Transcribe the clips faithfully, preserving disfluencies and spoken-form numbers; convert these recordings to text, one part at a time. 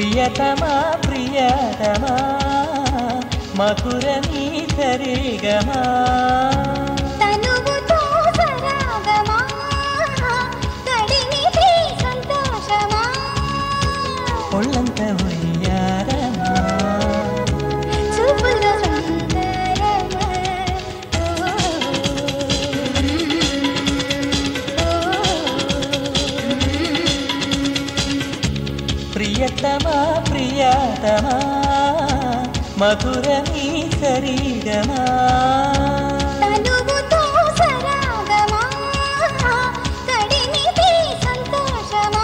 ప్రియతమా ప్రియతమా మధురమీ సరిగమా తనువుతో సరాగమా తడిమితే సంతోషమా ఒళ్ళంత ఉయ్యారమా చూపులో సుందరమా ప్రియతమా ప్రియతమా మధురమీ సరిగమా తనువుతో సరాగమా తడిమితే సంతోషమా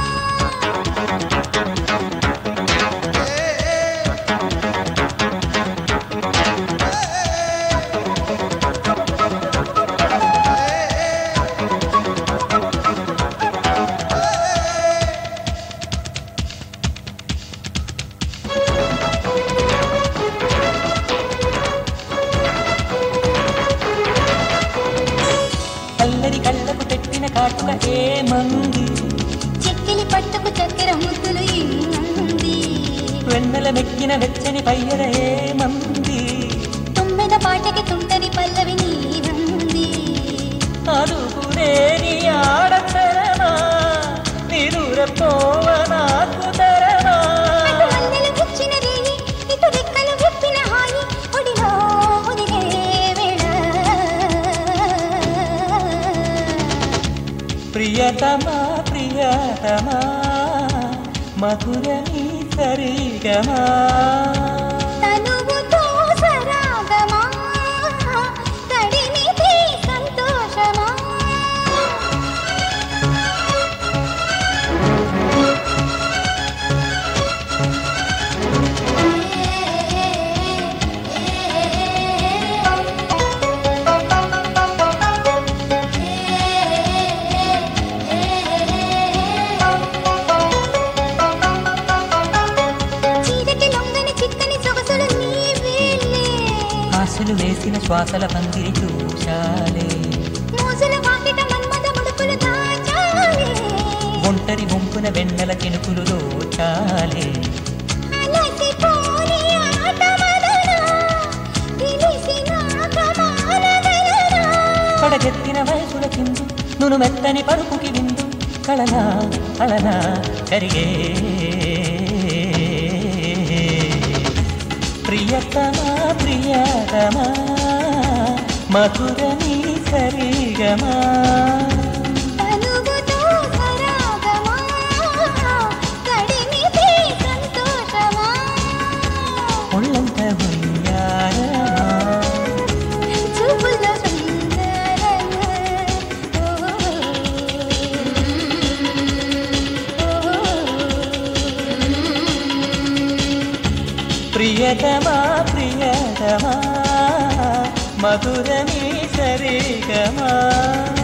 అల్లరి కళ్ళకు పెట్టిన కాటుక ఏమంది చెక్కిలి పట్టుకు చక్కెర ముద్దులు ఏమంది వెన్నెల మెక్కిన వెచ్చని పయ్యర ఏమంది తుమ్మెద పాటకి తుంటరి పల్లవి నీవంది అదుపులేని ఆడతరమా నిదుర పోవ నాకు తరమా అటు మల్లెలు గుచ్చిన రేయి ఇటు రెక్కలు విప్పిన హాయి ఒడిలో ఒదిగే వేళ ప్రియతమా ప్రియతమా మధురమీ సరిగమా తనువుతో సరాగమా తడిమితే సంతోషమా చీరకి లొంగని చిక్కని సొగసులు నీవేలే ఆశలు వేసిన శ్వాసల పందిరి చూశాలే మోజుల వాకిట మన్మథ ముడుపులు దాచాలే ఒంటరి వంపున వెన్నెల చినుకులు దోచాలే అలసిపోని ఆట మదనా తెలిసినాక మానగలనా పడగెత్తిన వయసుల కిందు నును మెత్తని పరుపుకి విందు కళనా కళనా కరిగే ప్రియతమా ప్రియతమా మధురమీ సరిగమా తనువుతో సరాగమా తడిమితే సంతోషమా ఒళ్ళంత ఉయ్యారమా చూపుల్లో సుందరమా ప్రియతమా ప్రియతమా మధురమీ సరిగమా